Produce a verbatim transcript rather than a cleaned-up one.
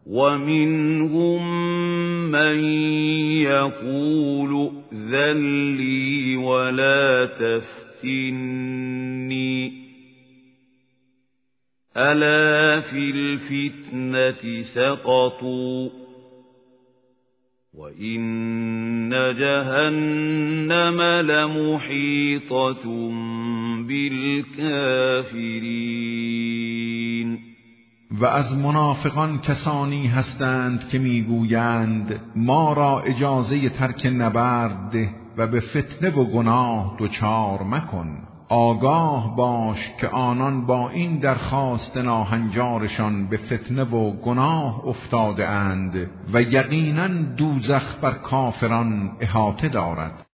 ومنهم من يقول ائذن لي ولا تفتني ألا في الفتنة سقطوا وإن جهنم لمحيطة بالكافرین. و از منافقان کسانی هستند که میگویند ما را اجازه ترک نبرد ده و به فتنه و گناه دچار مکن. آگاه باش که آنان با این درخواست ناهنجارشان به فتنه و گناه افتاده اند و یقینا دوزخ بر کافران احاطه دارد.